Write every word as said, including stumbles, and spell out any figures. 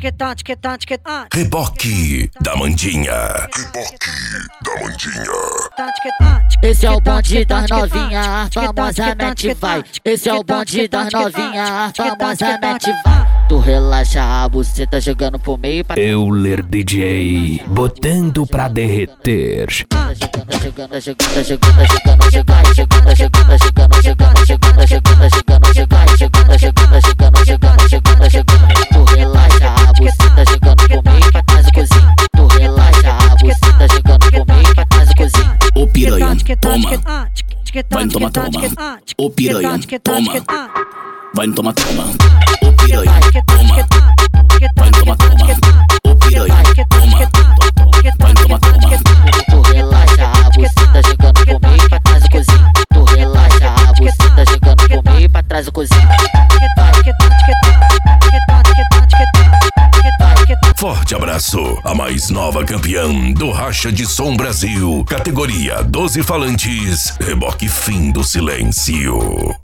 Reboque da Mandinha. Reboque da Mandinha. Esse é o bonde das novinha, famosamente vai. Esse é o bonde das novinha, famosamente vai. Tu relaxa a buceta jogando pro meio pra... Euler D J, botando pra derreter. Chegando, chegando, chegando, chegando, chegando, chegando, chegando, chegando, chegando, chegando, chegando, chegando, chegando, chegando, chegando, chegando, chegando, chegando, chegando, chegando. Tu relaxa a buceta jogando pro meio pra trás do cozinho. Tu relaxa a buceta jogando pro meio pra trás do cozinho. Ô piranha, toma, vai no toma toma. Ô piranha, toma, vai no toma toma. Ô piranha, toma, vai no toma toma. Ô piranha, toma, vai no toma toma. Tu relaxa a buceta jogando pro meio pra trás do cozinho. Tu relaxa a buceta jogando pro meio pra trás do cozinho. Forte abraço, a mais nova campeã do Racha de Som Brasil. Categoria doze falantes, reboque fim do silêncio.